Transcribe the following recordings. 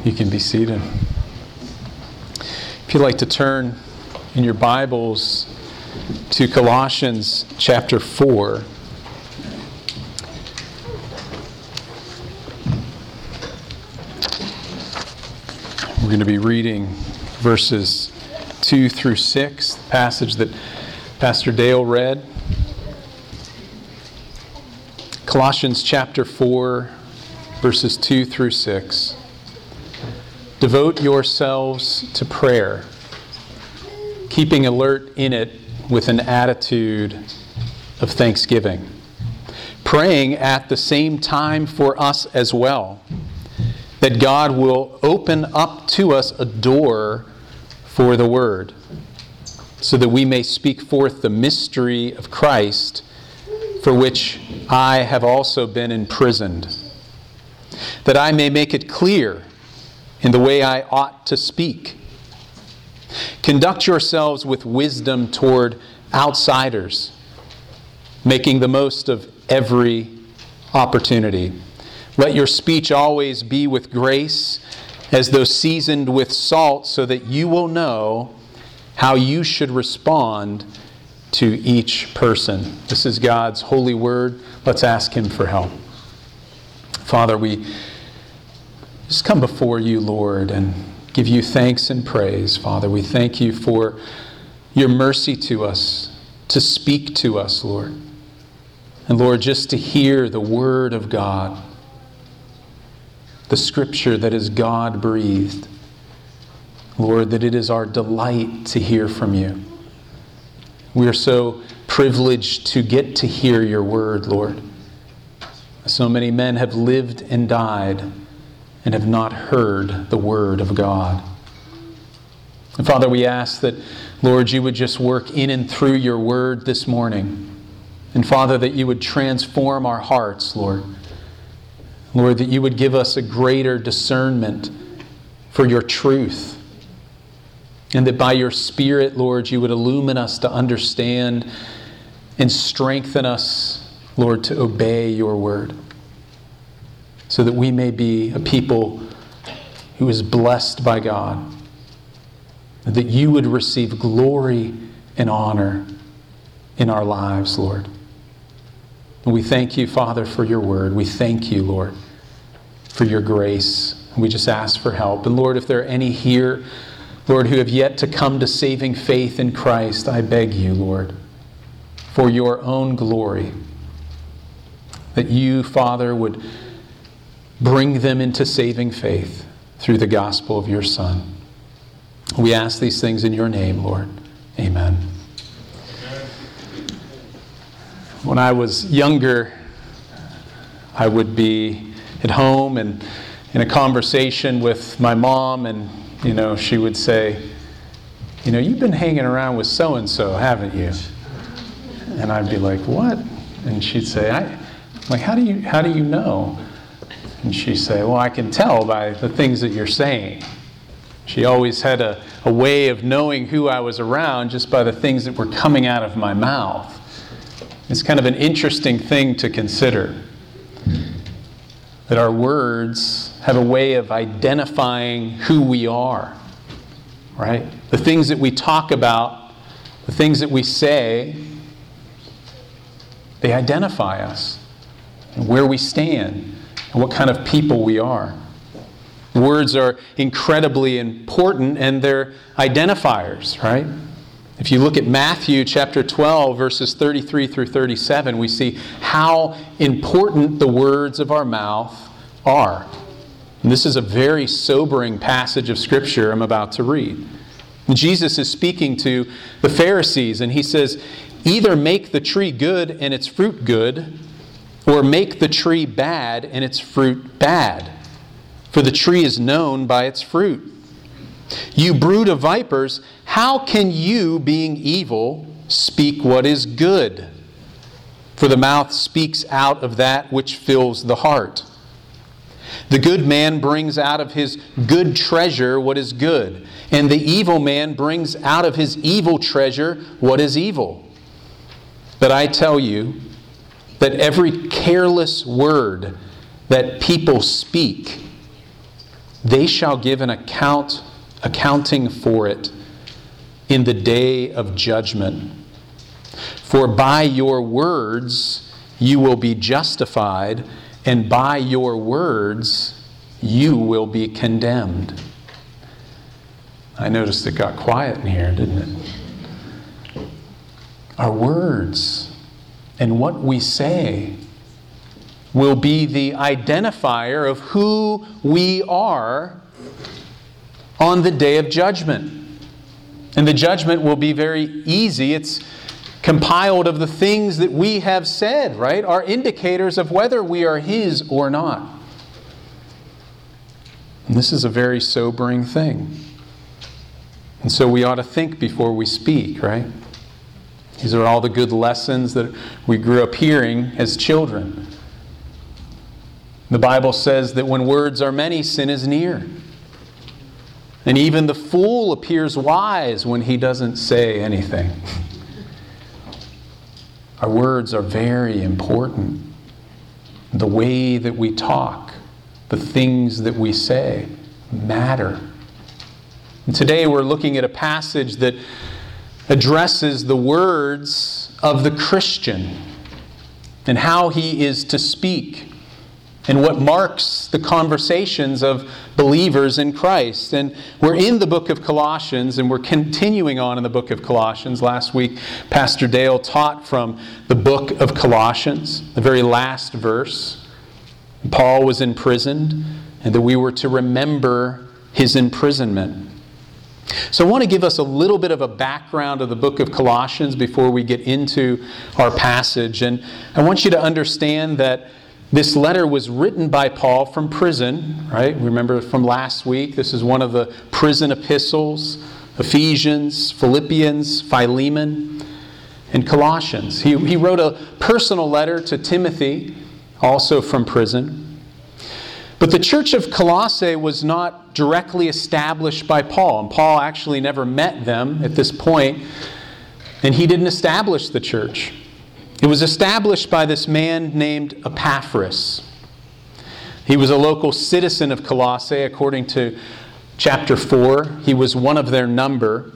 You can be seated. If you'd like to turn in your Bibles to Colossians chapter 4. We're going to be reading verses 2 through 6, the passage that Pastor Dale read. Colossians chapter 4, verses 2 through 6. Devote yourselves to prayer, keeping alert in it with an attitude of thanksgiving, praying at the same time for us as well, that God will open up to us a door for the Word, so that we may speak forth the mystery of Christ, for which I have also been imprisoned, that I may make it clear in the way I ought to speak. Conduct yourselves with wisdom toward outsiders, making the most of every opportunity. Let your speech always be with grace, as though seasoned with salt, so that you will know how you should respond to each person. This is God's holy word. Let's ask Him for help. Father, we just come before you, Lord, and give you thanks and praise. Father, we thank you for your mercy to us, to speak to us, Lord. And Lord, just to hear the word of God, the scripture that is God-breathed. Lord, that it is our delight to hear from you. We are so privileged to get to hear your word, Lord. So many men have lived and died and have not heard the word of God. And Father, we ask that, Lord, you would just work in and through your word this morning. And Father, that you would transform our hearts, Lord. Lord, that you would give us a greater discernment for your truth. And that by your Spirit, Lord, you would illumine us to understand and strengthen us, Lord, to obey your word. So that we may be a people who is blessed by God. And that you would receive glory and honor in our lives, Lord. And we thank you, Father, for your word. We thank you, Lord, for your grace. And we just ask for help. And Lord, if there are any here, Lord, who have yet to come to saving faith in Christ, I beg you, Lord, for your own glory, that you, Father, would bring them into saving faith through the gospel of your Son. We ask these things in your name, Lord. Amen. When I was younger, I would be at home and in a conversation with my mom, and she would say, you've been hanging around with so-and-so, haven't you? And I'd be like, what? And she'd say, how do you know? And she'd say, well, I can tell by the things that you're saying. She always had a way of knowing who I was around just by the things that were coming out of my mouth. It's kind of an interesting thing to consider, that our words have a way of identifying who we are, right? The things that we talk about, the things that we say, they identify us and where we stand and what kind of people we are. Words are incredibly important, and they're identifiers, right? If you look at Matthew chapter 12, verses 33 through 37, we see how important the words of our mouth are. And this is a very sobering passage of Scripture I'm about to read. And Jesus is speaking to the Pharisees, and he says, either make the tree good and its fruit good, or make the tree bad and its fruit bad. For the tree is known by its fruit. You brood of vipers, how can you, being evil, speak what is good? For the mouth speaks out of that which fills the heart. The good man brings out of his good treasure what is good, and the evil man brings out of his evil treasure what is evil. But I tell you that every careless word that people speak they shall give an accounting for it in the day of judgment. For by your words you will be justified, and by your words you will be condemned. I noticed it got quiet in here, didn't it? Our words and what we say will be the identifier of who we are on the day of judgment. And the judgment will be very easy. It's compiled of the things that we have said, right? Are indicators of whether we are His or not. And this is a very sobering thing. And so we ought to think before we speak, right? These are all the good lessons that we grew up hearing as children. The Bible says that when words are many, sin is near. And even the fool appears wise when he doesn't say anything. Our words are very important. The way that we talk, the things that we say matter. And today we're looking at a passage that addresses the words of the Christian and how he is to speak and what marks the conversations of believers in Christ. And we're in the book of Colossians, and we're continuing on in the book of Colossians. Last week, Pastor Dale taught from the book of Colossians, the very last verse. Paul was imprisoned, and that we were to remember his imprisonment. So I want to give us a little bit of a background of the book of Colossians before we get into our passage. And I want you to understand that this letter was written by Paul from prison, right? Remember from last week, this is one of the prison epistles: Ephesians, Philippians, Philemon, and Colossians. He wrote a personal letter to Timothy, also from prison. But the church of Colossae was not directly established by Paul, and Paul actually never met them at this point, and he didn't establish the church. It was established by this man named Epaphras. He was a local citizen of Colossae, according to chapter 4. He was one of their number.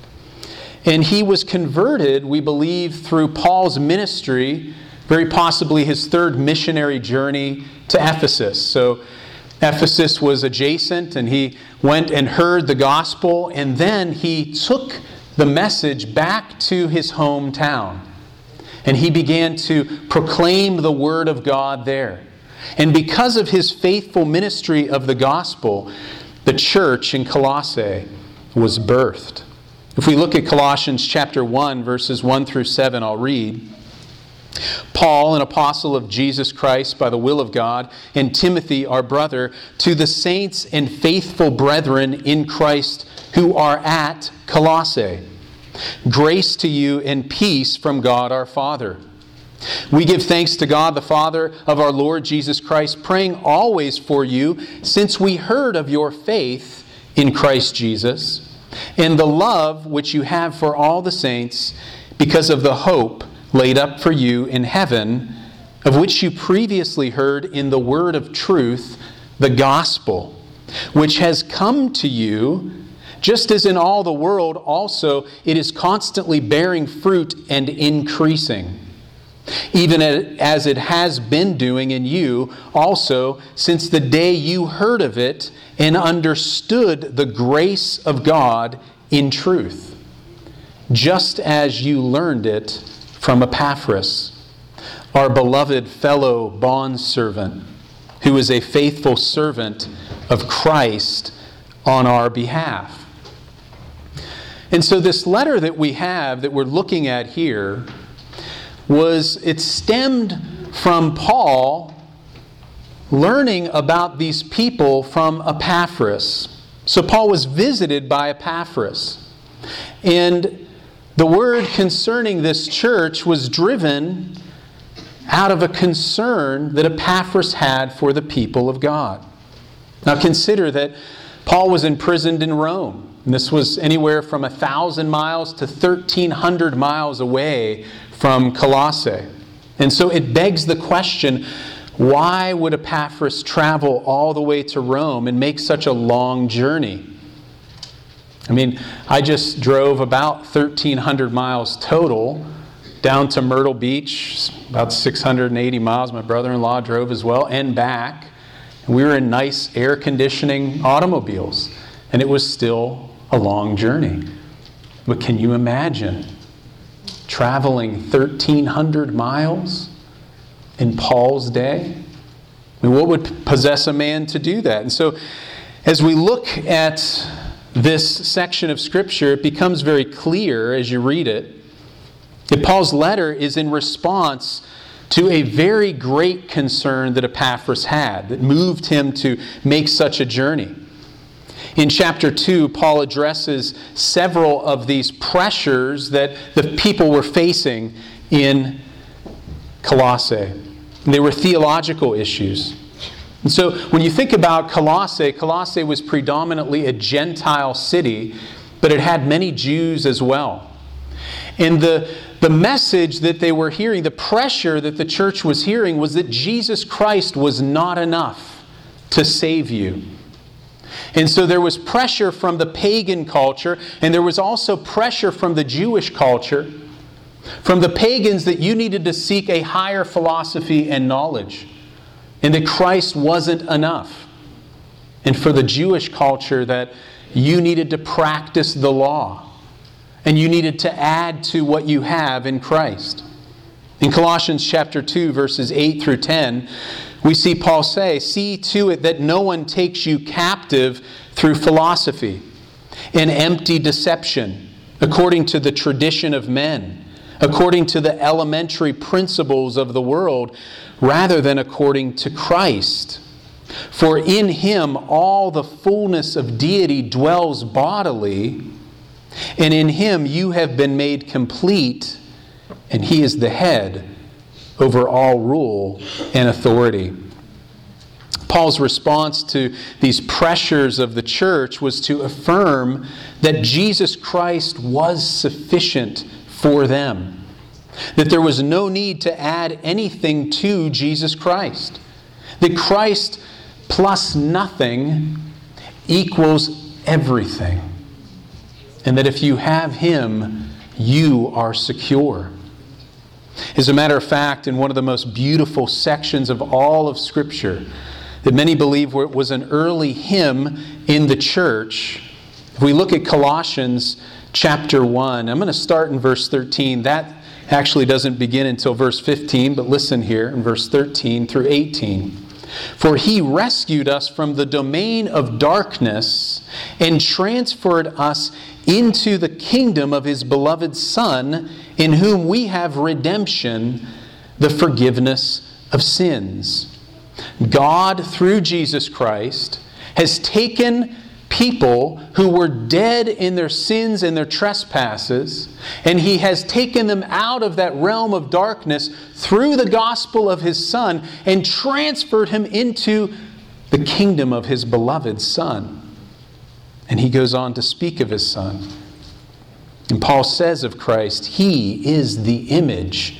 And he was converted, we believe, through Paul's ministry, very possibly his third missionary journey to Ephesus. So Ephesus was adjacent, and he went and heard the gospel, and then he took the message back to his hometown. And he began to proclaim the word of God there. And because of his faithful ministry of the gospel, the church in Colossae was birthed. If we look at Colossians chapter 1, verses 1 through 7, I'll read. Paul, an apostle of Jesus Christ by the will of God, and Timothy, our brother, to the saints and faithful brethren in Christ who are at Colossae. Grace to you and peace from God our Father. We give thanks to God the Father of our Lord Jesus Christ, praying always for you, since we heard of your faith in Christ Jesus, and the love which you have for all the saints, because of the hope laid up for you in heaven, of which you previously heard in the word of truth, the gospel, which has come to you, just as in all the world also it is constantly bearing fruit and increasing, even as it has been doing in you also since the day you heard of it and understood the grace of God in truth, just as you learned it from Epaphras, our beloved fellow bondservant, who is a faithful servant of Christ on our behalf. And so this letter that we have, that we're looking at here, it stemmed from Paul learning about these people from Epaphras. So Paul was visited by Epaphras. And the word concerning this church was driven out of a concern that Epaphras had for the people of God. Now consider that Paul was imprisoned in Rome. And this was anywhere from 1,000 miles to 1,300 miles away from Colossae. And so it begs the question, why would Epaphras travel all the way to Rome and make such a long journey? I mean, I just drove about 1,300 miles total down to Myrtle Beach, about 680 miles. My brother-in-law drove as well, and back. And we were in nice air conditioning automobiles, and it was still a long journey. But can you imagine traveling 1,300 miles in Paul's day? I mean, what would possess a man to do that? And so, as we look at this section of Scripture, it becomes very clear as you read it that Paul's letter is in response to a very great concern that Epaphras had that moved him to make such a journey. In chapter 2, Paul addresses several of these pressures that the people were facing in Colossae. And they were theological issues. And so when you think about Colossae was predominantly a Gentile city, but it had many Jews as well. And the message that they were hearing, the pressure that the church was hearing, was that Jesus Christ was not enough to save you. And so there was pressure from the pagan culture, and there was also pressure from the Jewish culture, from the pagans, that you needed to seek a higher philosophy and knowledge, and that Christ wasn't enough. And for the Jewish culture, that you needed to practice the law, and you needed to add to what you have in Christ. In Colossians chapter 2, verses 8 through 10, we see Paul say, "See to it that no one takes you captive through philosophy and empty deception, according to the tradition of men, according to the elementary principles of the world, rather than according to Christ. For in Him all the fullness of deity dwells bodily, and in Him you have been made complete, and He is the head over all rule and authority." Paul's response to these pressures of the church was to affirm that Jesus Christ was sufficient for them. That there was no need to add anything to Jesus Christ. That Christ plus nothing equals everything. And that if you have Him, you are secure. As a matter of fact, in one of the most beautiful sections of all of Scripture, that many believe was an early hymn in the church, if we look at Colossians chapter 1, I'm going to start in verse 13. That actually doesn't begin until verse 15, but listen here in verse 13 through 18. "For He rescued us from the domain of darkness and transferred us into the kingdom of His beloved Son, in whom we have redemption, the forgiveness of sins." God, through Jesus Christ, has taken people who were dead in their sins and their trespasses, and He has taken them out of that realm of darkness through the gospel of His Son and transferred Him into the kingdom of His beloved Son. And he goes on to speak of His Son. And Paul says of Christ, He is the image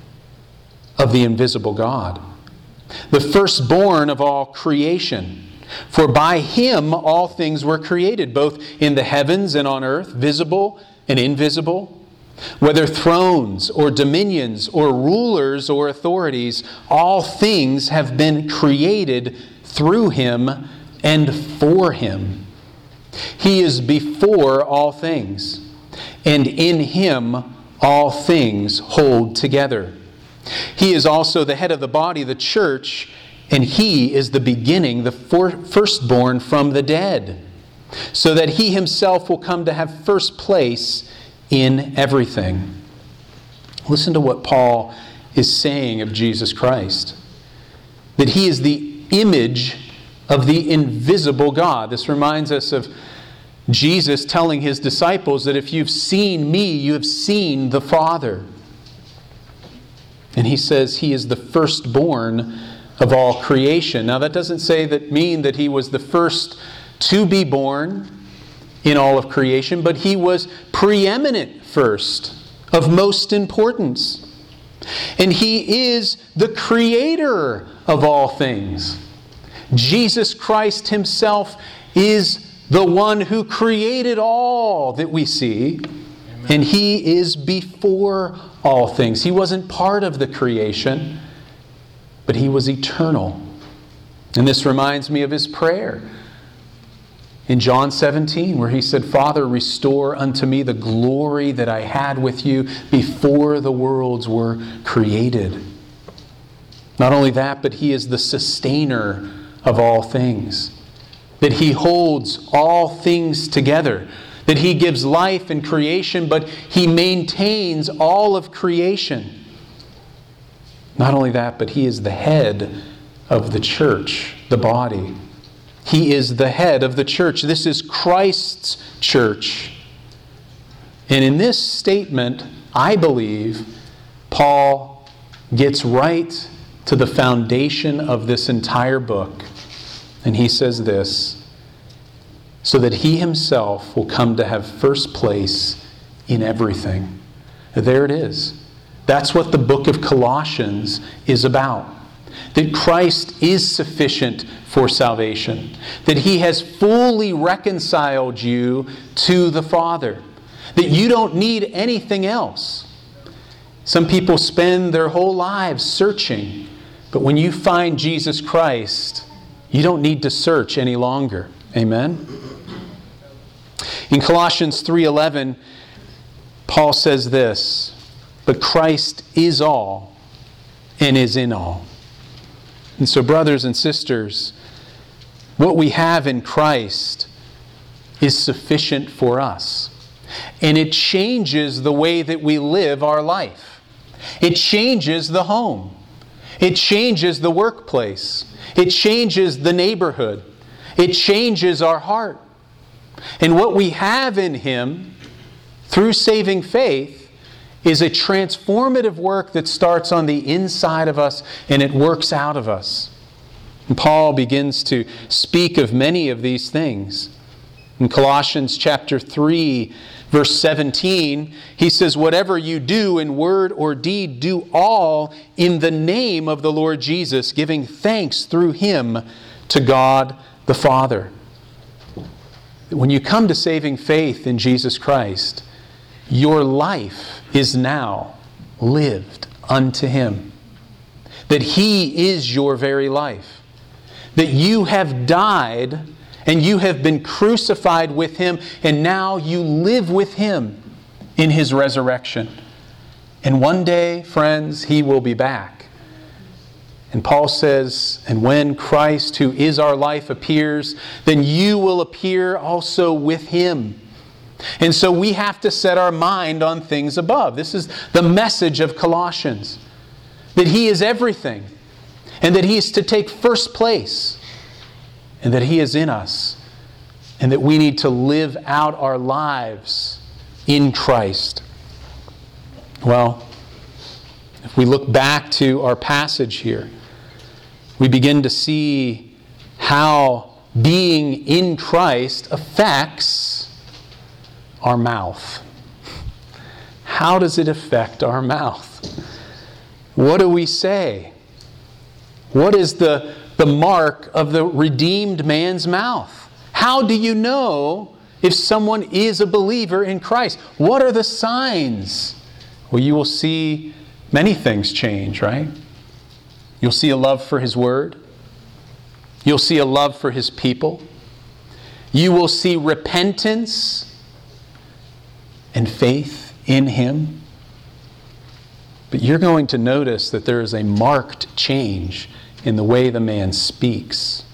of the invisible God, the firstborn of all creation. For by Him all things were created, both in the heavens and on earth, visible and invisible. Whether thrones or dominions or rulers or authorities, all things have been created through Him and for Him. He is before all things, and in Him all things hold together. He is also the head of the body, the church, and He is the beginning, the firstborn from the dead, so that He Himself will come to have first place in everything. Listen to what Paul is saying of Jesus Christ. That He is the image of the invisible God. This reminds us of Jesus telling His disciples that if you've seen me, you have seen the Father. And He says He is the firstborn of all creation. Now that doesn't mean that He was the first to be born in all of creation, but He was preeminent first, of most importance. And He is the creator of all things. Jesus Christ Himself is the one who created all that we see. Amen. And He is before all things. He wasn't part of the creation, but He was eternal. And this reminds me of His prayer in John 17, where He said, Father, restore unto me the glory that I had with you before the worlds were created. Not only that, but He is the sustainer of all things. That He holds all things together. That He gives life in creation, but He maintains all of creation. Not only that, but He is the head of the church, the body. He is the head of the church. This is Christ's church. And in this statement, I believe, Paul gets right to the foundation of this entire book. And he says this, so that He Himself will come to have first place in everything. There it is. That's what the book of Colossians is about. That Christ is sufficient for salvation. That He has fully reconciled you to the Father. That you don't need anything else. Some people spend their whole lives searching. But when you find Jesus Christ, you don't need to search any longer. Amen? In Colossians 3:11, Paul says this, but Christ is all and is in all. And so, brothers and sisters, what we have in Christ is sufficient for us. And it changes the way that we live our life. It changes the home. It changes the workplace. It changes the neighborhood. It changes our heart. And what we have in Him, through saving faith, is a transformative work that starts on the inside of us and it works out of us. And Paul begins to speak of many of these things. In Colossians chapter 3, verse 17, he says, whatever you do in word or deed, do all in the name of the Lord Jesus, giving thanks through Him to God the Father. When you come to saving faith in Jesus Christ, your life is now lived unto Him. That He is your very life. That you have died and you have been crucified with Him, and now you live with Him in His resurrection. And one day, friends, He will be back. And Paul says, and when Christ, who is our life, appears, then you will appear also with Him. And so we have to set our mind on things above. This is the message of Colossians. That He is everything. And that He is to take first place. And that He is in us. And that we need to live out our lives in Christ. Well, if we look back to our passage here, we begin to see how being in Christ affects our mouth. How does it affect our mouth? What do we say? What is the mark of the redeemed man's mouth? How do you know if someone is a believer in Christ? What are the signs? Well, you will see many things change, right? You'll see a love for His Word. You'll see a love for His people. You will see repentance and faith in Him. But you're going to notice that there is a marked change in the way the man speaks.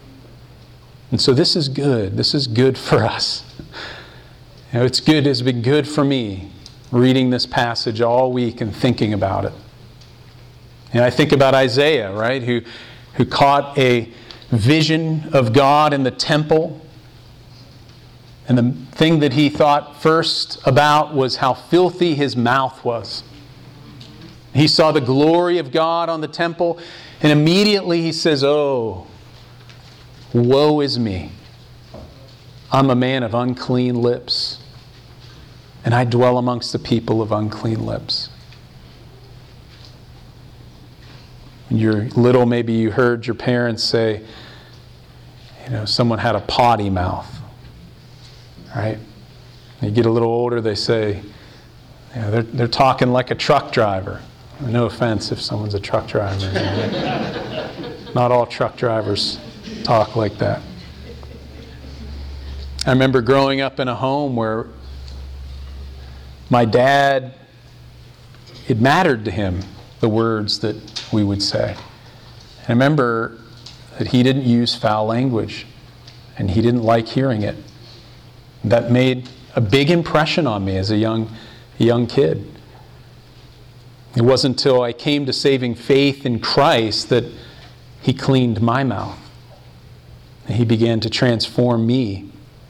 And so this is good. This is good for us. You know, it's good. It's been good for me reading this passage all week and thinking about it. And I think about Isaiah, right, who caught a vision of God in the temple. And the thing that he thought first about was how filthy his mouth was. He saw the glory of God on the temple, and immediately he says, "Oh, woe is me. I'm a man of unclean lips, and I dwell amongst the people of unclean lips." When you're little, maybe you heard your parents say, someone had a potty mouth, right? You get a little older, they say, they're talking like a truck driver. No offense if someone's a truck driver. Not all truck drivers talk like that. I remember growing up in a home where my dad, it mattered to him, the words that we would say. And I remember that he didn't use foul language, and he didn't like hearing it. That made a big impression on me as a young kid. It wasn't until I came to saving faith in Christ that he cleaned my mouth. And he began to transform me.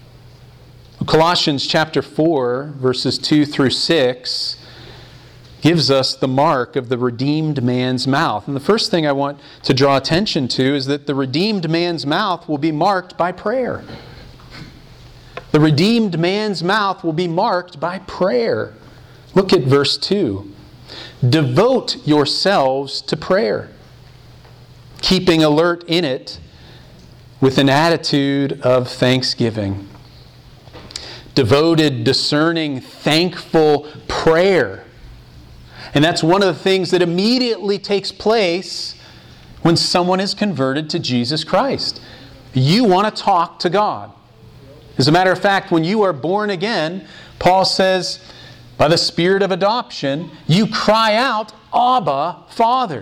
Colossians chapter 4, verses 2 through 6, gives us the mark of the redeemed man's mouth. And the first thing I want to draw attention to is that the redeemed man's mouth will be marked by prayer. The redeemed man's mouth will be marked by prayer. Look at verse 2. Devote yourselves to prayer, keeping alert in it with an attitude of thanksgiving. Devoted, discerning, thankful prayer. And that's one of the things that immediately takes place when someone is converted to Jesus Christ. You want to talk to God. As a matter of fact, when you are born again, Paul says, by the Spirit of adoption, you cry out, Abba, Father.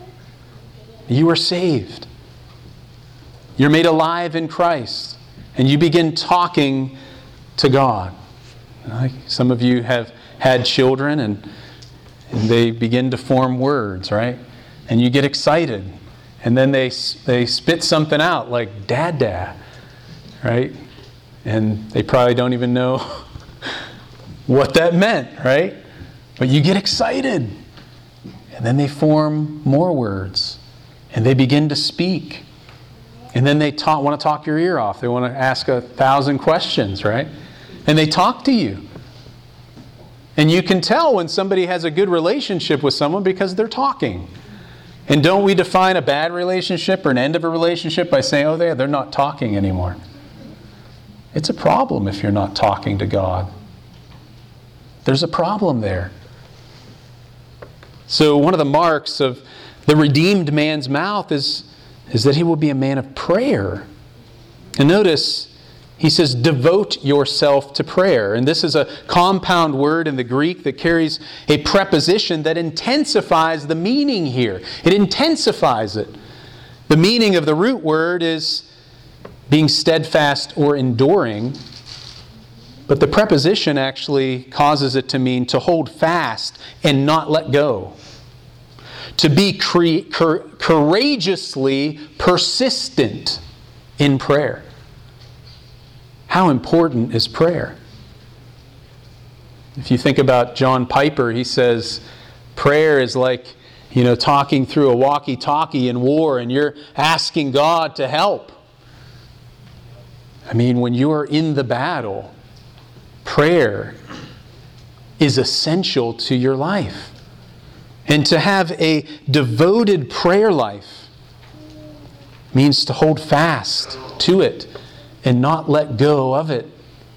You are saved. You're made alive in Christ. And you begin talking to God. Some of you have had children and they begin to form words, right? And you get excited. And then they spit something out like dada, right? And they probably don't even know what that meant, right? But you get excited. And then they form more words. And they begin to speak. And then they want to talk your ear off. They want to ask 1,000 questions, right? And they talk to you. And you can tell when somebody has a good relationship with someone because they're talking. And don't we define a bad relationship or an end of a relationship by saying, oh, they're not talking anymore? It's a problem if you're not talking to God. There's a problem there. So one of the marks of the redeemed man's mouth is that he will be a man of prayer. And notice, he says, devote yourself to prayer. And this is a compound word in the Greek that carries a preposition that intensifies the meaning here. It intensifies it. The meaning of the root word is being steadfast or enduring. But the preposition actually causes it to mean to hold fast and not let go. To be courageously persistent in prayer. How important is prayer? If you think about John Piper, he says, prayer is like, talking through a walkie-talkie in war and you're asking God to help. I mean, when you are in the battle, prayer is essential to your life. And to have a devoted prayer life means to hold fast to it and not let go of it.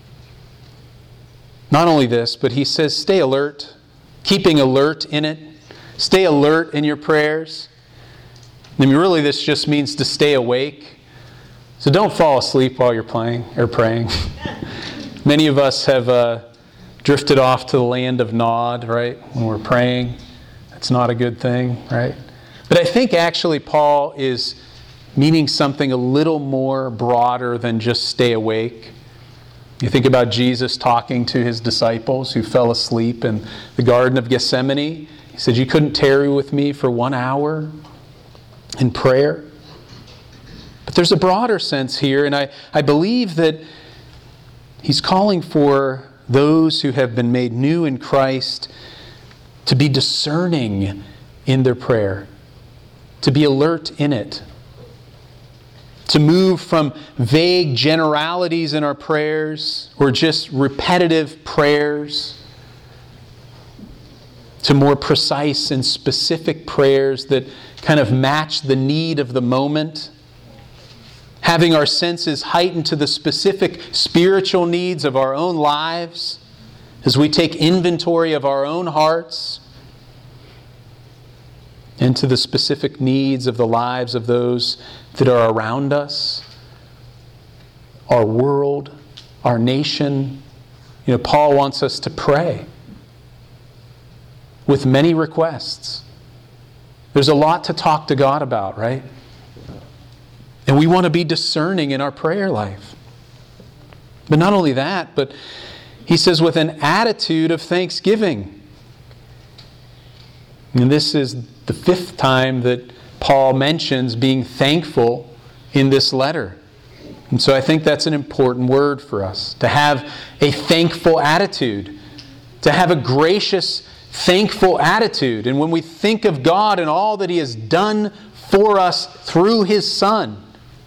Not only this, but he says stay alert, keeping alert in it. Stay alert in your prayers. I mean, really this just means to stay awake. So don't fall asleep while you're playing or praying. Many of us have drifted off to the land of Nod, right, when we're praying. It's not a good thing, right? But I think actually Paul is meaning something a little more broader than just stay awake. You think about Jesus talking to his disciples who fell asleep in the Garden of Gethsemane. He said, you couldn't tarry with me for 1 hour in prayer? But there's a broader sense here, and I believe that he's calling for those who have been made new in Christ to be discerning in their prayer, to be alert in it, to move from vague generalities in our prayers or just repetitive prayers to more precise and specific prayers that kind of match the need of the moment. Having our senses heightened to the specific spiritual needs of our own lives as we take inventory of our own hearts and to the specific needs of the lives of those that are around us, our world, our nation. Paul wants us to pray with many requests. There's a lot to talk to God about, right? And we want to be discerning in our prayer life. But not only that, but he says with an attitude of thanksgiving. And this is the 5th time that Paul mentions being thankful in this letter. And so I think that's an important word for us, to have a thankful attitude, to have a gracious, thankful attitude. And when we think of God and all that He has done for us through His Son,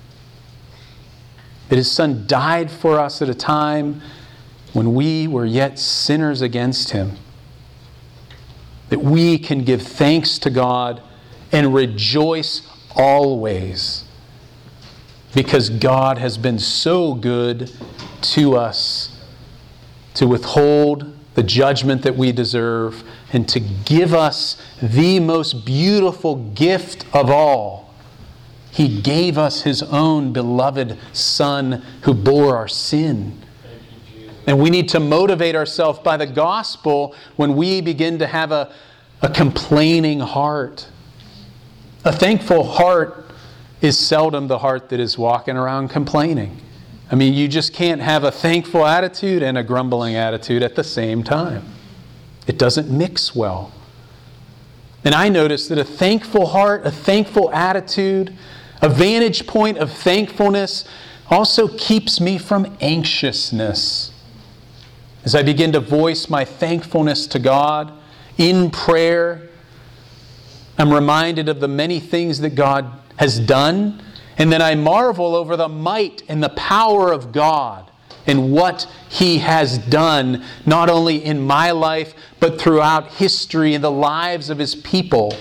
that His Son died for us at a time when we were yet sinners against Him, that we can give thanks to God and rejoice always because God has been so good to us to withhold the judgment that we deserve and to give us the most beautiful gift of all. He gave us His own beloved Son who bore our sin. And we need to motivate ourselves by the gospel when we begin to have a complaining heart. A thankful heart is seldom the heart that is walking around complaining. I mean, you just can't have a thankful attitude and a grumbling attitude at the same time. It doesn't mix well. And I noticed that a thankful heart, a thankful attitude, a vantage point of thankfulness also keeps me from anxiousness. As I begin to voice my thankfulness to God in prayer, I'm reminded of the many things that God has done, and then I marvel over the might and the power of God and what He has done, not only in my life, but throughout history and the lives of His people.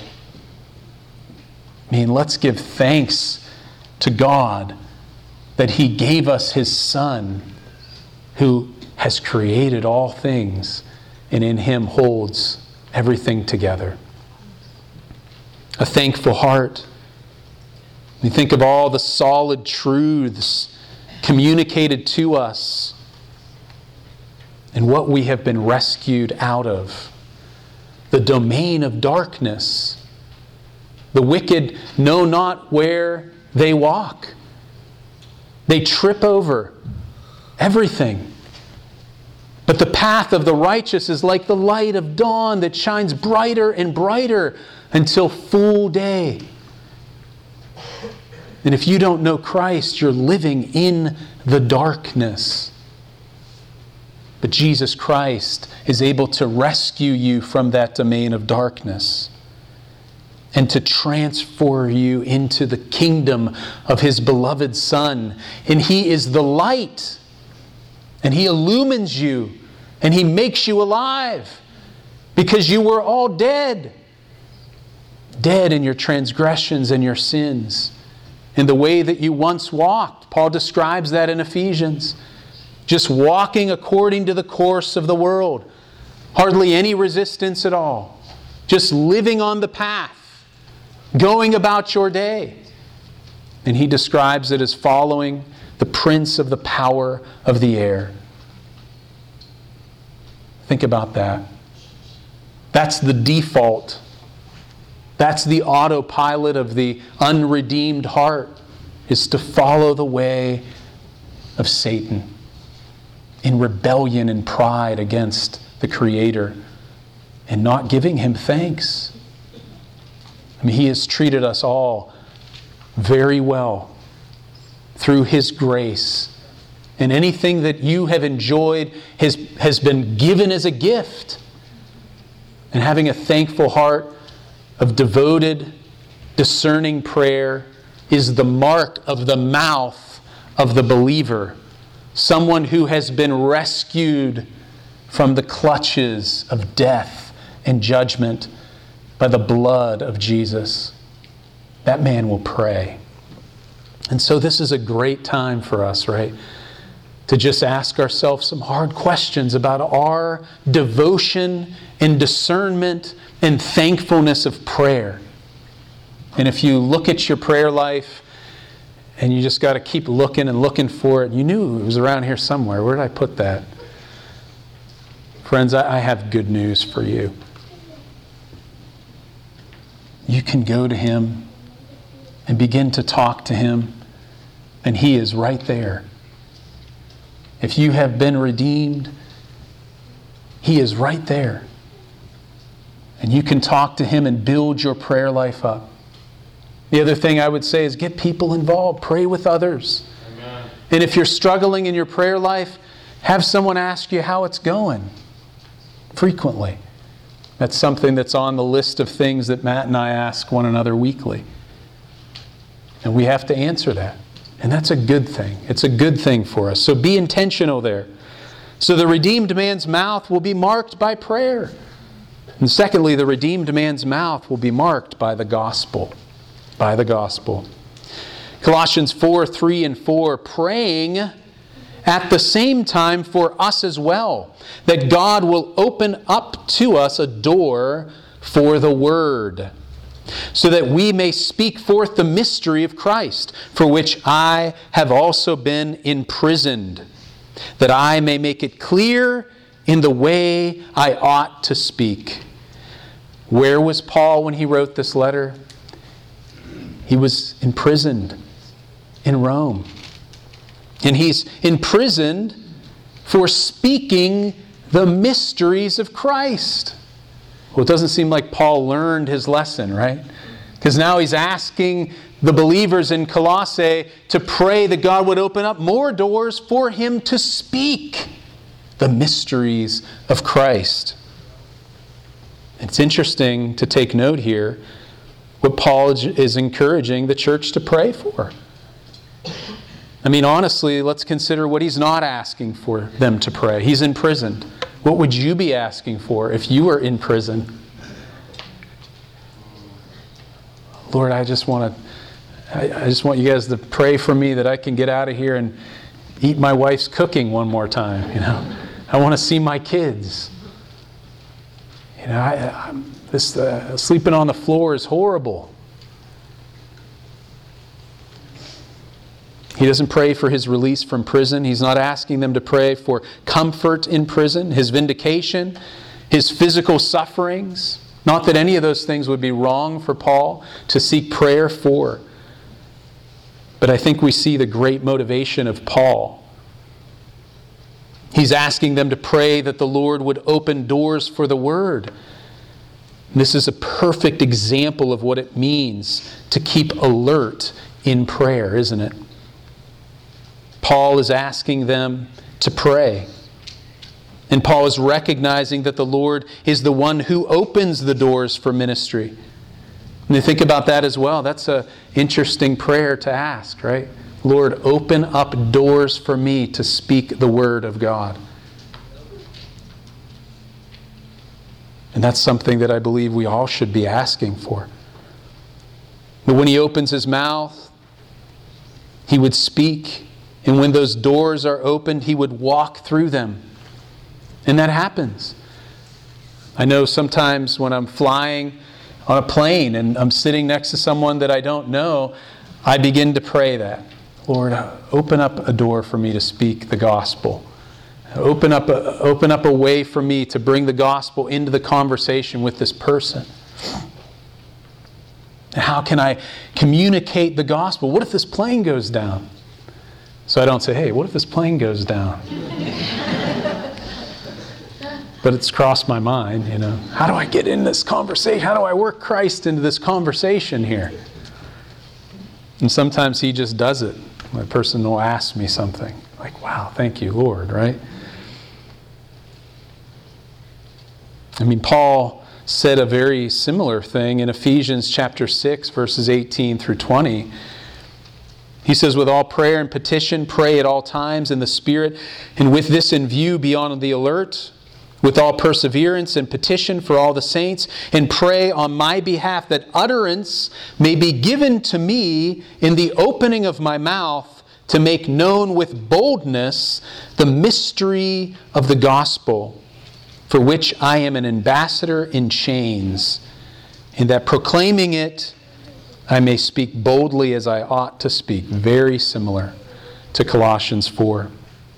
I mean, let's give thanks to God that He gave us His Son, who has created all things, and in Him holds everything together. A thankful heart. We think of all the solid truths communicated to us and what we have been rescued out of. The domain of darkness. The wicked know not where they walk. They trip over everything. But the path of the righteous is like the light of dawn that shines brighter and brighter until full day. And if you don't know Christ, you're living in the darkness. But Jesus Christ is able to rescue you from that domain of darkness and to transfer you into the kingdom of His beloved Son. And He is the light. And He illumines you. And He makes you alive. Because you were all dead. Dead in your transgressions and your sins. In the way that you once walked. Paul describes that in Ephesians. Just walking according to the course of the world. Hardly any resistance at all. Just living on the path. Going about your day. And he describes it as following the prince of the power of the air. Think about that. That's the default. That's the autopilot of the unredeemed heart, is to follow the way of Satan in rebellion and pride against the Creator and not giving Him thanks. I mean, He has treated us all very well through His grace. And anything that you have enjoyed has been given as a gift. And having a thankful heart of devoted, discerning prayer is the mark of the mouth of the believer. Someone who has been rescued from the clutches of death and judgment by the blood of Jesus, that man will pray. And so this is a great time for us, right? To just ask ourselves some hard questions about our devotion and discernment and thankfulness of prayer. And if you look at your prayer life and you just got to keep looking and looking for it, you knew it was around here somewhere. Where did I put that? Friends, I have good news for you. You can go to Him and begin to talk to Him, and He is right there. If you have been redeemed, He is right there. And you can talk to Him and build your prayer life up. The other thing I would say is get people involved. Pray with others. Amen. And if you're struggling in your prayer life, have someone ask you how it's going frequently. That's something that's on the list of things that Matt and I ask one another weekly. And we have to answer that. And that's a good thing. It's a good thing for us. So be intentional there. So the redeemed man's mouth will be marked by prayer. And secondly, the redeemed man's mouth will be marked by the gospel. By the gospel. Colossians 4:3 and 4, praying at the same time for us as well, that God will open up to us a door for the word, so that we may speak forth the mystery of Christ, for which I have also been imprisoned, that I may make it clear in the way I ought to speak. Where was Paul when he wrote this letter? He was imprisoned in Rome. And he's imprisoned for speaking the mysteries of Christ. Well, it doesn't seem like Paul learned his lesson, right? Because now he's asking the believers in Colossae to pray that God would open up more doors for him to speak the mysteries of Christ. It's interesting to take note here what Paul is encouraging the church to pray for. I mean, honestly, let's consider what he's not asking for them to pray. He's imprisoned. What would you be asking for if you were in prison? Lord, I just want you guys to pray for me that I can get out of here and eat my wife's cooking one more time. You know, I want to see my kids. You know, sleeping on the floor is horrible. He doesn't pray for his release from prison. He's not asking them to pray for comfort in prison, his vindication, his physical sufferings. Not that any of those things would be wrong for Paul to seek prayer for. But I think we see the great motivation of Paul. He's asking them to pray that the Lord would open doors for the Word. This is a perfect example of what it means to keep alert in prayer, isn't it? Paul is asking them to pray. And Paul is recognizing that the Lord is the one who opens the doors for ministry. And you think about that as well. That's an interesting prayer to ask, right? Lord, open up doors for me to speak the Word of God. And that's something that I believe we all should be asking for. But when he opens his mouth, he would speak. And when those doors are opened, he would walk through them. And that happens. I know sometimes when I'm flying on a plane and I'm sitting next to someone that I don't know, I begin to pray that. Lord, open up a door for me to speak the gospel. Open up a way for me to bring the gospel into the conversation with this person. And how can I communicate the gospel? What if this plane goes down? So I don't say, hey, what if this plane goes down? But it's crossed my mind, you know. How do I get in this conversation? How do I work Christ into this conversation here? And sometimes He just does it. A person will ask me something. Like, wow, thank you, Lord, right? I mean, Paul said a very similar thing in Ephesians chapter 6, verses 18 through 20. He says, with all prayer and petition, pray at all times in the Spirit, and with this in view, be on the alert. with all perseverance and petition for all the saints, and pray on my behalf that utterance may be given to me in the opening of my mouth to make known with boldness the mystery of the gospel, for which I am an ambassador in chains, and that proclaiming it I may speak boldly as I ought to speak. Very similar to Colossians 4.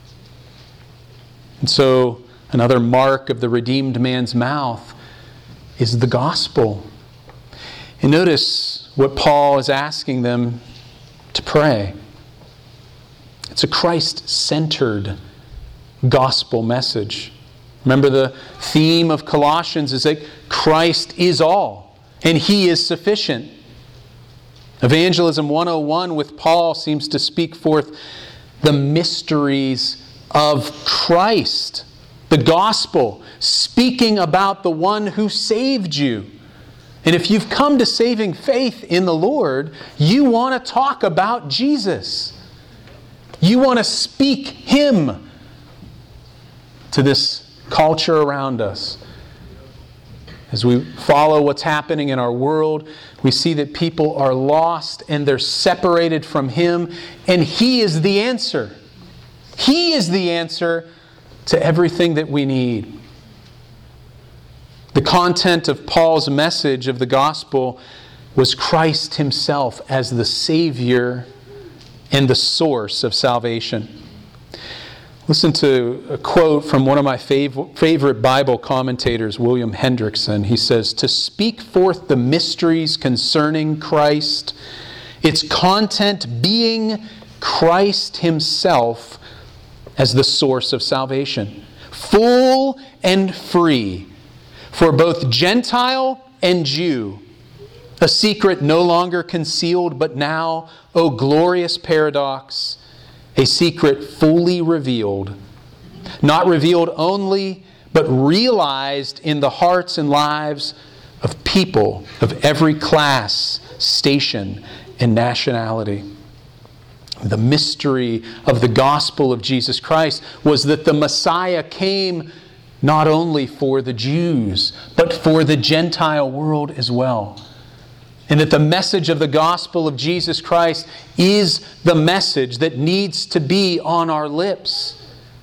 And so, another mark of the redeemed man's mouth is the gospel. And notice what Paul is asking them to pray. It's a Christ-centered gospel message. Remember, the theme of Colossians is that Christ is all, and He is sufficient. Evangelism 101 with Paul seems to speak forth the mysteries of Christ. The gospel, speaking about the one who saved you. And if you've come to saving faith in the Lord, you want to talk about Jesus. You want to speak Him to this culture around us. As we follow what's happening in our world, we see that people are lost and they're separated from Him, and He is the answer. He is the answer to everything that we need. The content of Paul's message of the gospel was Christ Himself as the Savior and the source of salvation. Listen to a quote from one of my favorite Bible commentators, William Hendrickson. He says, "To speak forth the mysteries concerning Christ, its content being Christ Himself as the source of salvation, full and free, for both Gentile and Jew, a secret no longer concealed, but now, O glorious paradox, a secret fully revealed, not revealed only, but realized in the hearts and lives of people of every class, station, and nationality." The mystery of the gospel of Jesus Christ was that the Messiah came not only for the Jews, but for the Gentile world as well. And that the message of the gospel of Jesus Christ is the message that needs to be on our lips.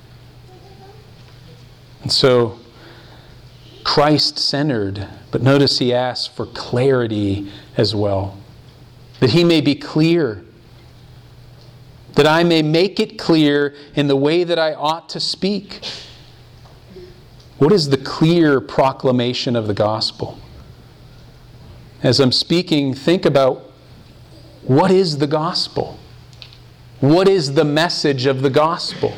And so, Christ-centered, but notice he asks for clarity as well. That He may be clear. That I may make it clear in the way that I ought to speak. What is the clear proclamation of the gospel? As I'm speaking, think about what is the gospel? What is the message of the gospel?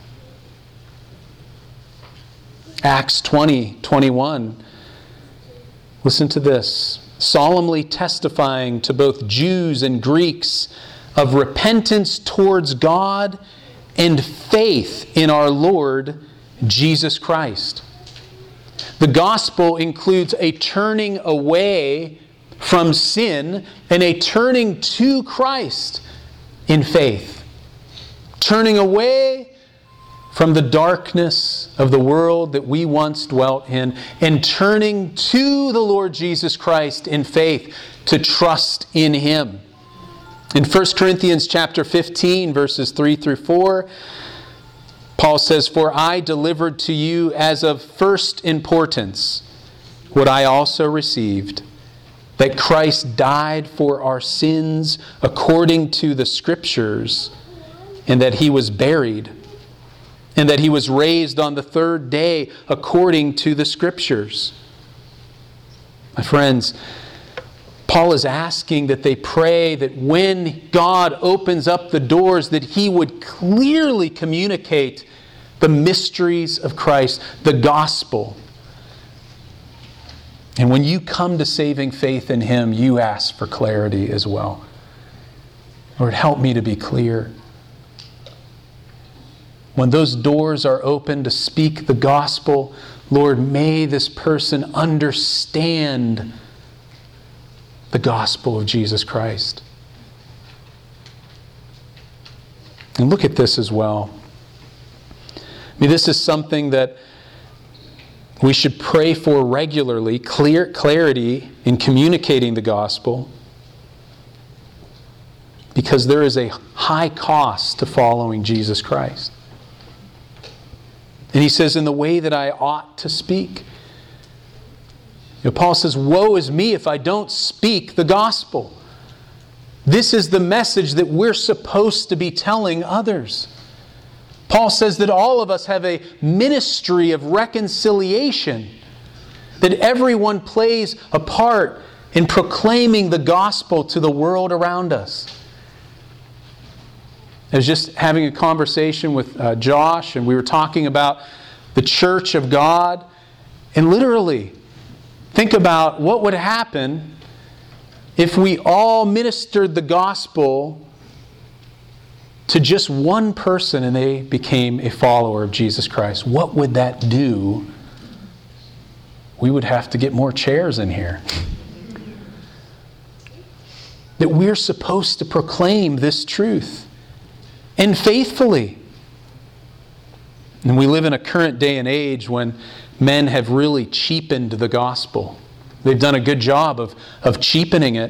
Acts 20:21. Listen to this. Solemnly testifying to both Jews and Greeks of repentance towards God and faith in our Lord Jesus Christ. The gospel includes a turning away from sin and a turning to Christ in faith. Turning away from the darkness of the world that we once dwelt in and turning to the Lord Jesus Christ in faith to trust in Him. In 1 Corinthians chapter 15, verses 3 through 4, Paul says, "For I delivered to you as of first importance what I also received, that Christ died for our sins according to the Scriptures, and that He was buried, and that He was raised on the third day according to the Scriptures." My friends, Paul is asking that they pray that when God opens up the doors, that He would clearly communicate the mysteries of Christ, the gospel. And when you come to saving faith in Him, you ask for clarity as well. Lord, help me to be clear. When those doors are open to speak the gospel, Lord, may this person understand the gospel of Jesus Christ. And look at this as well. I mean, this is something that we should pray for regularly, clarity in communicating the gospel, because there is a high cost to following Jesus Christ. And he says, in the way that I ought to speak. Paul says, woe is me if I don't speak the gospel. This is the message that we're supposed to be telling others. Paul says that all of us have a ministry of reconciliation, that everyone plays a part in proclaiming the gospel to the world around us. I was just having a conversation with Josh, and we were talking about the church of God. And literally, think about what would happen if we all ministered the gospel to just one person and they became a follower of Jesus Christ. What would that do? We would have to get more chairs in here. That we're supposed to proclaim this truth, and faithfully. And we live in a current day and age when men have really cheapened the gospel. They've done a good job of cheapening it.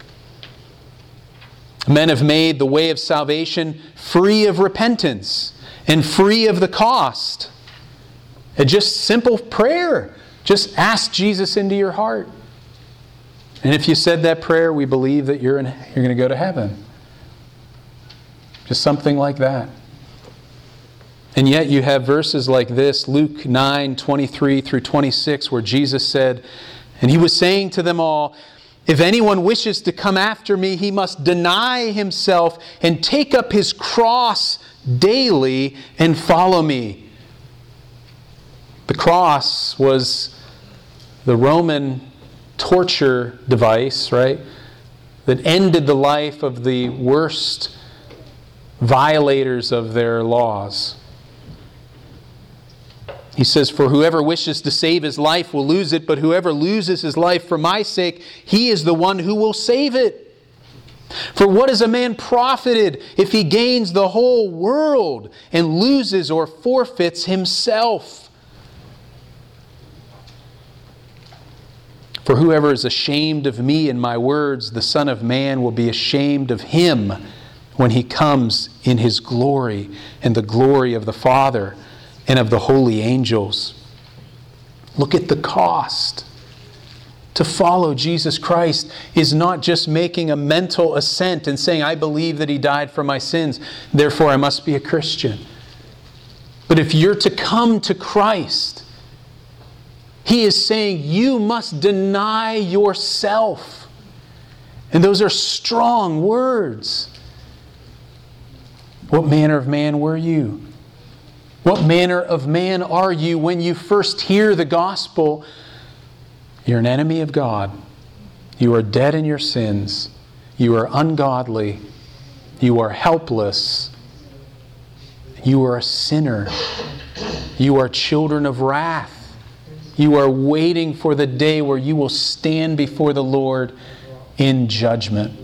Men have made the way of salvation free of repentance and free of the cost. A just simple prayer. Just ask Jesus into your heart. And if you said that prayer, we believe that you're going to go to heaven. Just something like that. And yet you have verses like this, Luke 9:23 through 26, where Jesus said, and He was saying to them all, if anyone wishes to come after me, he must deny himself and take up his cross daily and follow me. The cross was the Roman torture device, right? That ended the life of the worst violators of their laws. He says, for whoever wishes to save his life will lose it, but whoever loses his life for my sake, he is the one who will save it. For what is a man profited if he gains the whole world and loses or forfeits himself? For whoever is ashamed of me and my words, the Son of Man will be ashamed of him when he comes in his glory and the glory of the Father and of the holy angels. Look at the cost. To follow Jesus Christ is not just making a mental assent and saying, I believe that He died for my sins, therefore I must be a Christian. But if you're to come to Christ, He is saying you must deny yourself. And those are strong words. What manner of man were you? What manner of man are you when you first hear the gospel? You're an enemy of God. You are dead in your sins. You are ungodly. You are helpless. You are a sinner. You are children of wrath. You are waiting for the day where you will stand before the Lord in judgment.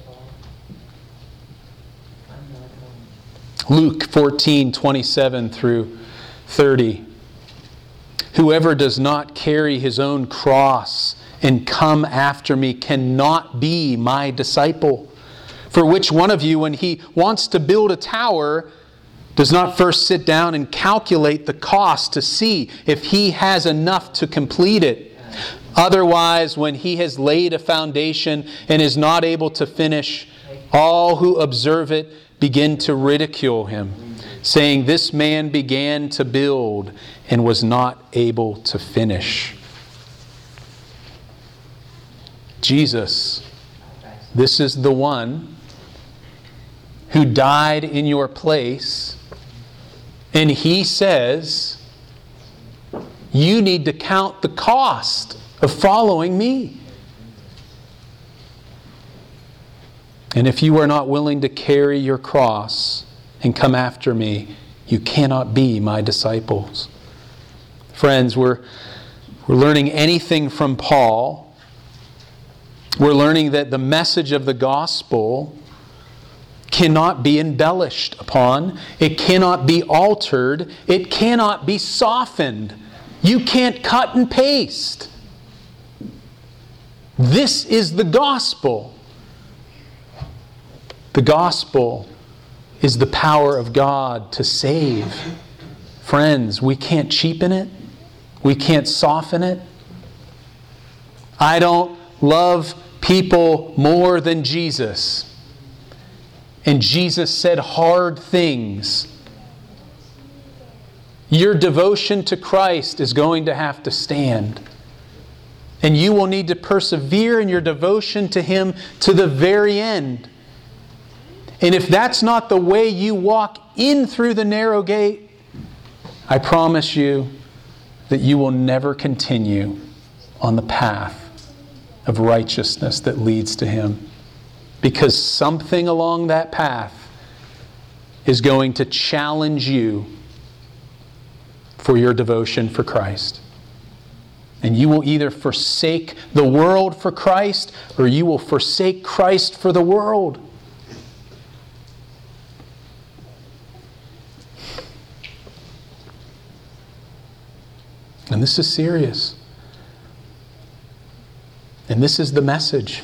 Luke 14:27 through 30. Whoever does not carry his own cross and come after me cannot be my disciple. For which one of you, when he wants to build a tower, does not first sit down and calculate the cost to see if he has enough to complete it? Otherwise, when he has laid a foundation and is not able to finish, all who observe it begin to ridicule him, saying, this man began to build and was not able to finish. Jesus, this is the one who died in your place, and He says, you need to count the cost of following me. And if you are not willing to carry your cross and come after me, you cannot be my disciples. Friends, we're learning anything from Paul. We're learning that the message of the gospel cannot be embellished upon. It cannot be altered. It cannot be softened. You can't cut and paste. This is the gospel. The gospel is the power of God to save. Friends, we can't cheapen it. We can't soften it. I don't love people more than Jesus. And Jesus said hard things. Your devotion to Christ is going to have to stand. And you will need to persevere in your devotion to Him to the very end. And if that's not the way you walk in through the narrow gate, I promise you that you will never continue on the path of righteousness that leads to Him. Because something along that path is going to challenge you for your devotion for Christ. And you will either forsake the world for Christ, or you will forsake Christ for the world. And this is serious. And this is the message.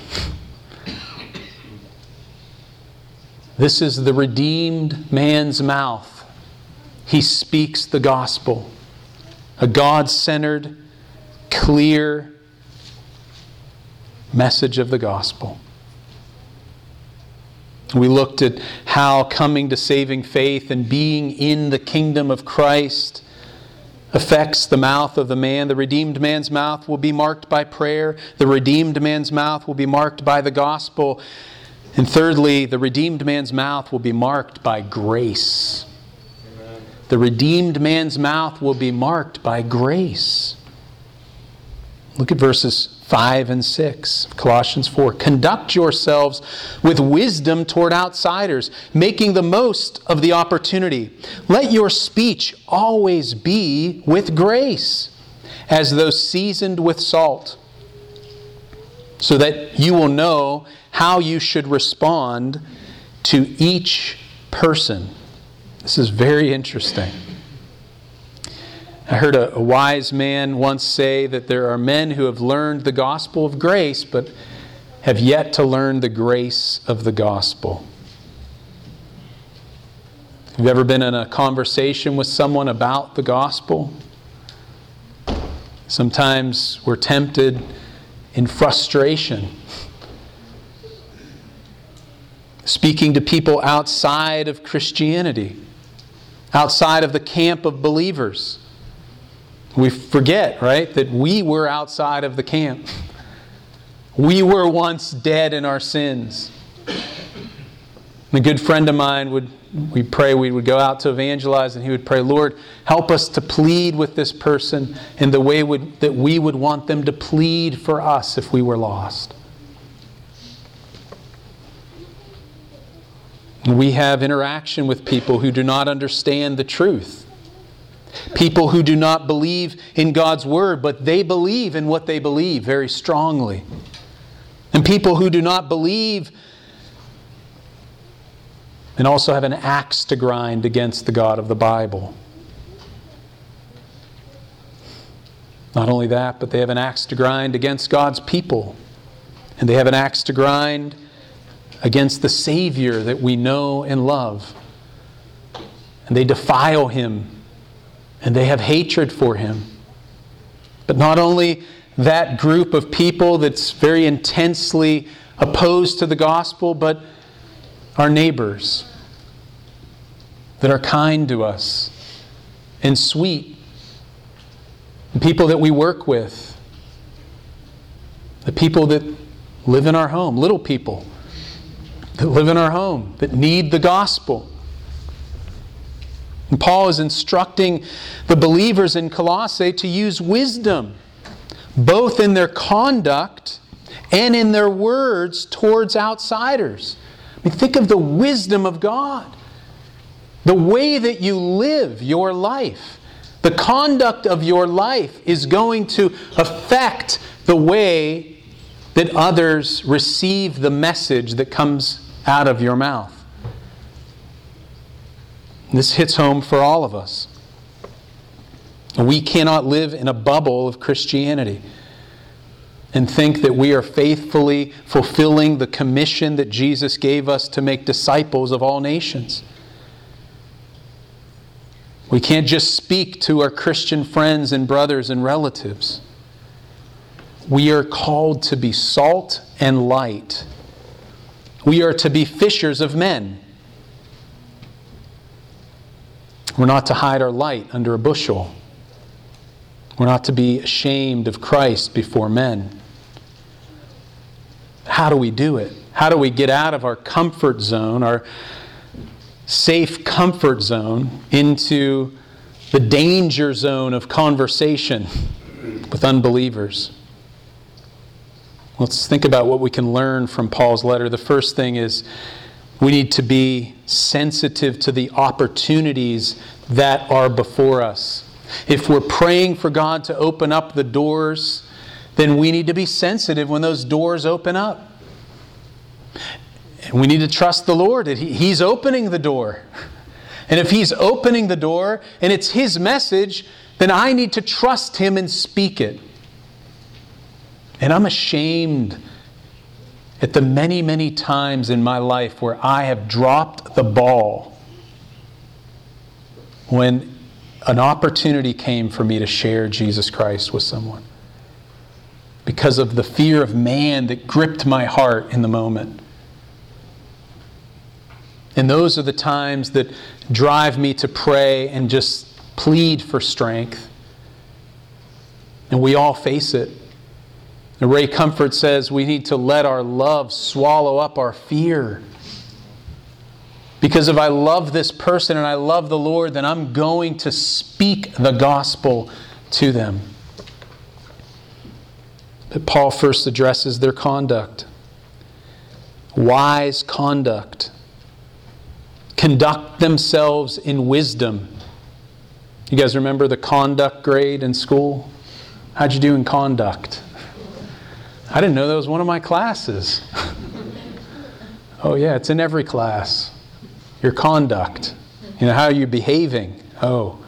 This is the redeemed man's mouth. He speaks the gospel. A God-centered, clear message of the gospel. We looked at how coming to saving faith and being in the kingdom of Christ affects the mouth of the man. The redeemed man's mouth will be marked by prayer. The redeemed man's mouth will be marked by the gospel. And thirdly, the redeemed man's mouth will be marked by grace. Amen. The redeemed man's mouth will be marked by grace. Look at verses 5 and 6 of Colossians 4. Conduct yourselves with wisdom toward outsiders, making the most of the opportunity. Let your speech always be with grace, as though seasoned with salt, so that you will know how you should respond to each person. This is very interesting. I heard a wise man once say that there are men who have learned the gospel of grace, but have yet to learn the grace of the gospel. Have you ever been in a conversation with someone about the gospel? Sometimes we're tempted in frustration, speaking to people outside of Christianity, outside of the camp of believers. We forget, right, that we were outside of the camp. We were once dead in our sins. And a good friend of mine we would go out to evangelize, and he would pray, Lord, help us to plead with this person in the way that we would want them to plead for us if we were lost. And we have interaction with people who do not understand the truth. People who do not believe in God's Word, but they believe in what they believe very strongly. And people who do not believe and also have an axe to grind against the God of the Bible. Not only that, but they have an axe to grind against God's people. And they have an axe to grind against the Savior that we know and love. And they defile Him. And they have hatred for Him. But not only that group of people that's very intensely opposed to the gospel, but our neighbors that are kind to us and sweet. The people that we work with. The people that live in our home. Little people that live in our home, that need the gospel. And Paul is instructing the believers in Colossae to use wisdom, both in their conduct and in their words towards outsiders. I mean, think of the wisdom of God. The way that you live your life, the conduct of your life is going to affect the way that others receive the message that comes out of your mouth. This hits home for all of us. We cannot live in a bubble of Christianity and think that we are faithfully fulfilling the commission that Jesus gave us to make disciples of all nations. We can't just speak to our Christian friends and brothers and relatives. We are called to be salt and light. We are to be fishers of men. We're not to hide our light under a bushel. We're not to be ashamed of Christ before men. How do we do it? How do we get out of our comfort zone, our safe comfort zone, into the danger zone of conversation with unbelievers? Let's think about what we can learn from Paul's letter. The first thing is we need to be sensitive to the opportunities that are before us. If we're praying for God to open up the doors, then we need to be sensitive when those doors open up. And we need to trust the Lord that He's opening the door. And if He's opening the door and it's His message, then I need to trust Him and speak it. And I'm ashamed at the many, many times in my life where I have dropped the ball when an opportunity came for me to share Jesus Christ with someone, because of the fear of man that gripped my heart in the moment. And those are the times that drive me to pray and just plead for strength. And we all face it. And Ray Comfort says we need to let our love swallow up our fear. Because if I love this person and I love the Lord, then I'm going to speak the gospel to them. But Paul first addresses their conduct. Wise conduct. Conduct themselves in wisdom. You guys remember the conduct grade in school? How'd you do in conduct? I didn't know that was one of my classes. Oh yeah, it's in every class. Your conduct. You know, how are you behaving? Oh.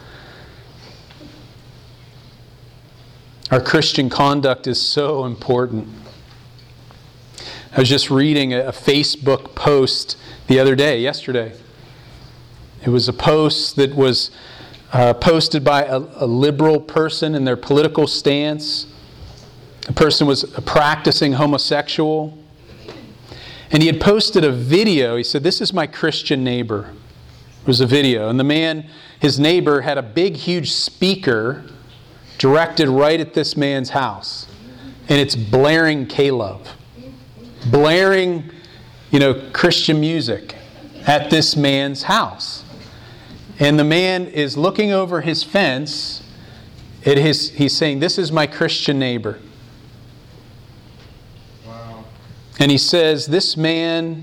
Our Christian conduct is so important. I was just reading a Facebook post the other day, yesterday. It was a post that was posted by a liberal person in their political stance. The person was a practicing homosexual. And he had posted a video. He said, "This is my Christian neighbor." It was a video. And the man, his neighbor, had a big, huge speaker directed right at this man's house. And it's blaring K-Love. Blaring, Christian music at this man's house. And the man is looking over his fence. He's saying, "This is my Christian neighbor." Wow. And he says, "This man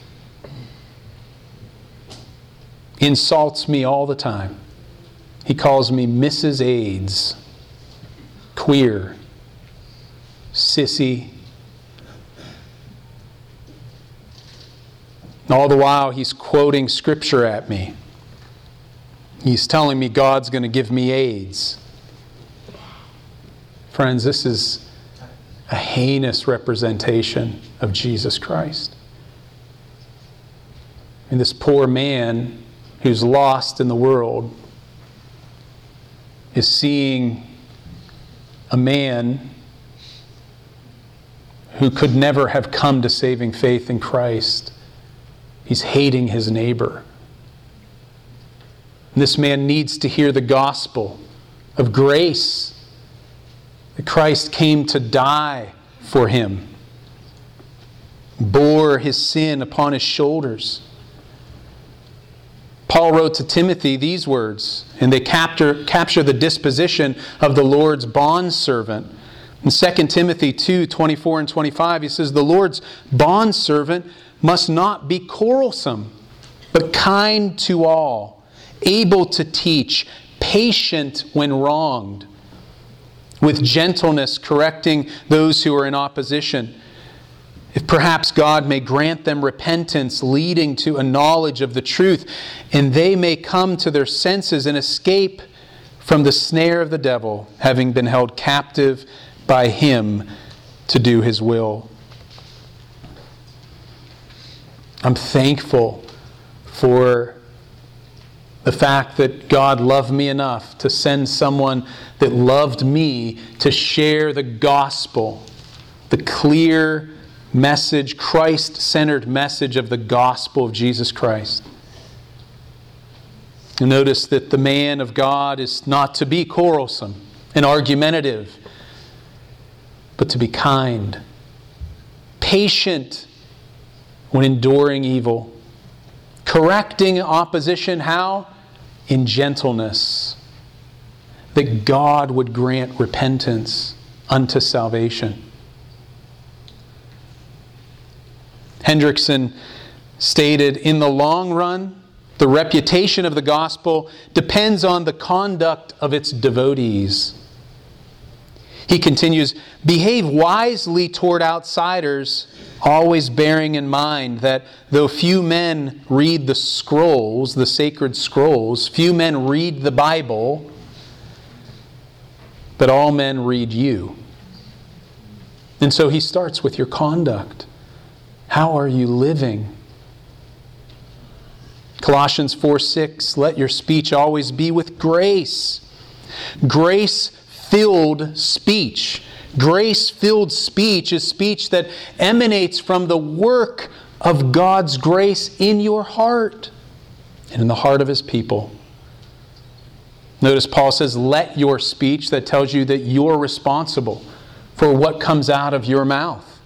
insults me all the time. He calls me Mrs. AIDS, queer, sissy." And all the while he's quoting scripture at me. He's telling me God's going to give me AIDS. Friends, this is a heinous representation of Jesus Christ. And this poor man who's lost in the world is seeing a man who could never have come to saving faith in Christ. He's hating his neighbor. This man needs to hear the gospel of grace, that Christ came to die for him, bore his sin upon his shoulders. Paul wrote to Timothy these words, and they capture the disposition of the Lord's bondservant. In 2 Timothy 2:24 and 25, he says, "The Lord's bondservant must not be quarrelsome, but kind to all, able to teach, patient when wronged, with gentleness correcting those who are in opposition. If perhaps God may grant them repentance leading to a knowledge of the truth, and they may come to their senses and escape from the snare of the devil, having been held captive by him to do his will. I'm thankful for the fact that God loved me enough to send someone that loved me to share the gospel, the clear message, Christ-centered message of the gospel of Jesus Christ. You notice that the man of God is not to be quarrelsome and argumentative, but to be kind, patient when enduring evil, correcting opposition. How? In gentleness, that God would grant repentance unto salvation. Hendrickson stated, in the long run, the reputation of the gospel depends on the conduct of its devotees. He continues, behave wisely toward outsiders, always bearing in mind that though few men read the scrolls, the sacred scrolls, few men read the Bible, but all men read you. And so he starts with your conduct. How are you living? Colossians 4:6, let your speech always be with grace. Grace-filled speech. Grace-filled speech is speech that emanates from the work of God's grace in your heart and in the heart of His people. Notice Paul says, let your speech, that tells you that you're responsible for what comes out of your mouth.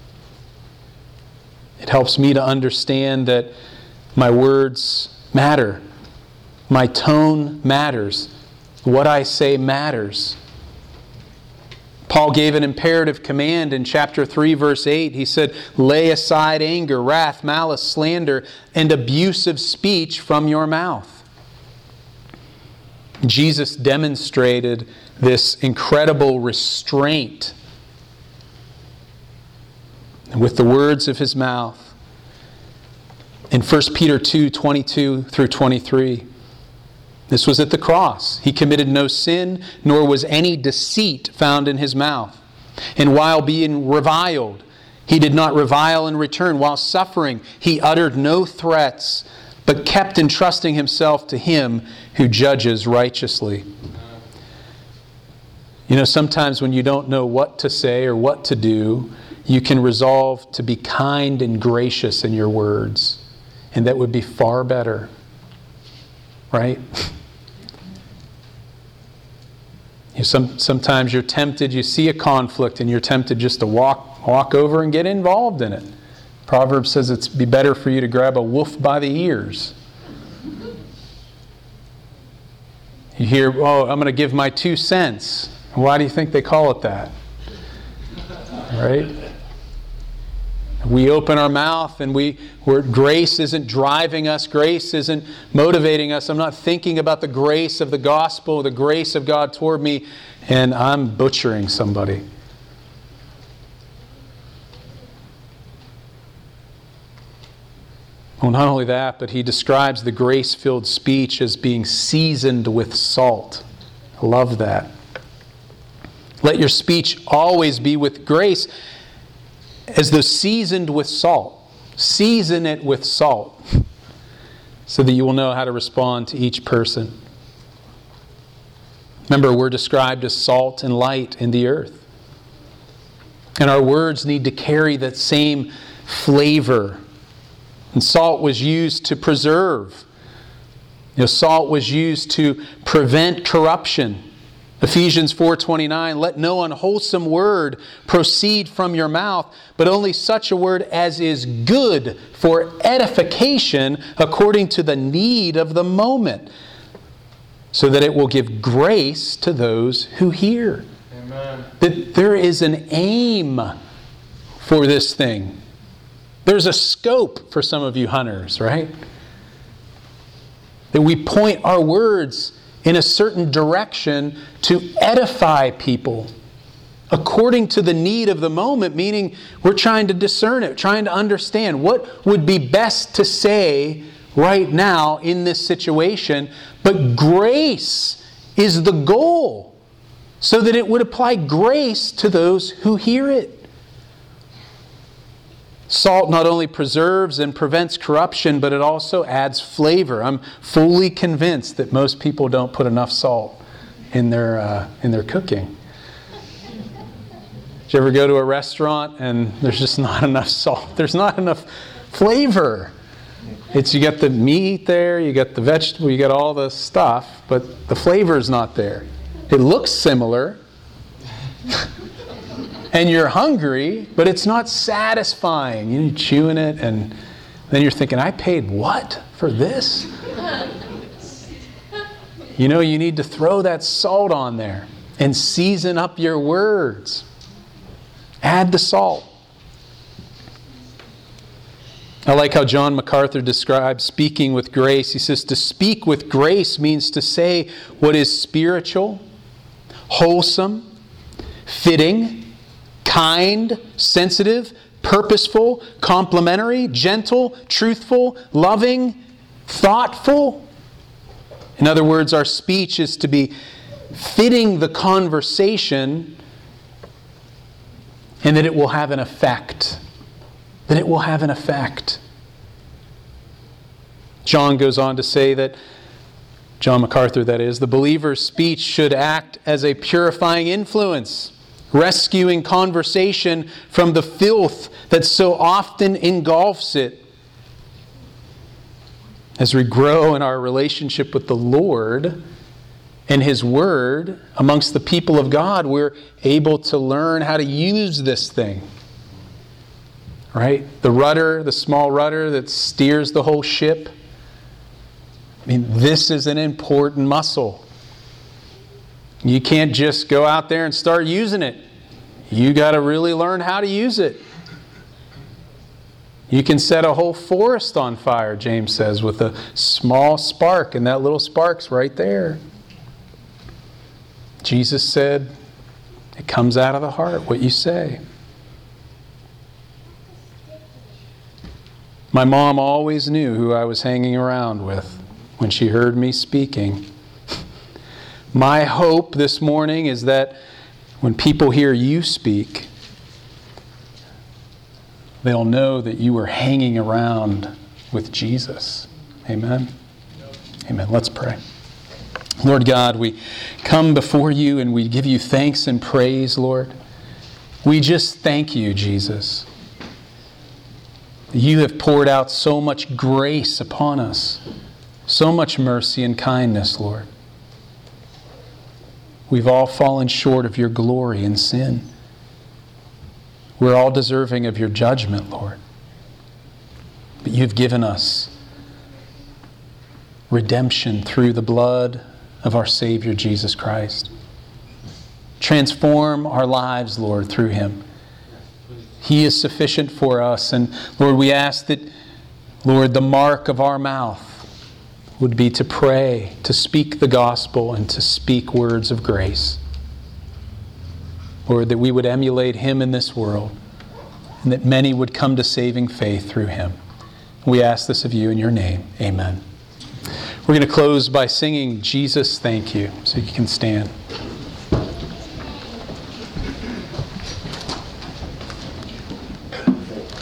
It helps me to understand that my words matter. My tone matters. What I say matters. Paul gave an imperative command in chapter 3, verse 8. He said, lay aside anger, wrath, malice, slander, and abusive speech from your mouth. Jesus demonstrated this incredible restraint with the words of His mouth. In 1 Peter 2, 22 through 23, this was at the cross. He committed no sin, nor was any deceit found in His mouth. And while being reviled, He did not revile in return. While suffering, He uttered no threats, but kept entrusting Himself to Him who judges righteously. You know, sometimes when you don't know what to say or what to do, you can resolve to be kind and gracious in your words. And that would be far better. Right? Sometimes you're tempted, you see a conflict, and you're tempted just to walk over and get involved in it. Proverbs says it'd be better for you to grab a wolf by the ears. You hear, oh, I'm going to give my 2 cents. Why do you think they call it that? Right? We open our mouth and grace isn't driving us. Grace isn't motivating us. I'm not thinking about the grace of the gospel, the grace of God toward me, and I'm butchering somebody. Well, not only that, but he describes the grace-filled speech as being seasoned with salt. I love that. Let your speech always be with grace, as though seasoned with salt. Season it with salt, so that you will know how to respond to each person. Remember, we're described as salt and light in the earth. And our words need to carry that same flavor. And salt was used to preserve. Salt was used to prevent corruption. Ephesians 4:29, let no unwholesome word proceed from your mouth, but only such a word as is good for edification according to the need of the moment, so that it will give grace to those who hear. Amen. That there is an aim for this thing. There's a scope for some of you hunters, right? That we point our words in a certain direction to edify people according to the need of the moment, meaning we're trying to discern it, trying to understand what would be best to say right now in this situation. But grace is the goal, so that it would apply grace to those who hear it. Salt not only preserves and prevents corruption, but it also adds flavor. I'm fully convinced that most people don't put enough salt in their cooking. Did you ever go to a restaurant and there's just not enough salt? There's not enough flavor. You got the meat there, you got the vegetable, you got all the stuff, but the flavor's not there. It looks similar. And you're hungry, but it's not satisfying. You're chewing it, and then you're thinking, I paid what for this? You need to throw that salt on there and season up your words. Add the salt. I like how John MacArthur describes speaking with grace. He says, to speak with grace means to say what is spiritual, wholesome, fitting, kind, sensitive, purposeful, complimentary, gentle, truthful, loving, thoughtful. In other words, our speech is to be fitting the conversation, and that it will have an effect. That it will have an effect. John goes on to say that, John MacArthur that is, the believer's speech should act as a purifying influence, rescuing conversation from the filth that so often engulfs it. As we grow in our relationship with the Lord and His Word amongst the people of God, we're able to learn how to use this thing. Right? The rudder, the small rudder that steers the whole ship. This is an important muscle. You can't just go out there and start using it. You got to really learn how to use it. You can set a whole forest on fire, James says, with a small spark, and that little spark's right there. Jesus said, it comes out of the heart, what you say. My mom always knew who I was hanging around with when she heard me speaking. My hope this morning is that when people hear you speak, they'll know that you were hanging around with Jesus. Amen? Amen. Let's pray. Lord God, we come before you and we give you thanks and praise, Lord. We just thank you, Jesus. You have poured out so much grace upon us, so much mercy and kindness, Lord. We've all fallen short of your glory in sin. We're all deserving of your judgment, Lord. But you've given us redemption through the blood of our Savior, Jesus Christ. Transform our lives, Lord, through Him. He is sufficient for us. And Lord, we ask that, Lord, the mark of our mouth would be to pray, to speak the gospel, and to speak words of grace. Lord, that we would emulate Him in this world, and that many would come to saving faith through Him. We ask this of you in your name. Amen. We're going to close by singing Jesus, Thank You. So you can stand.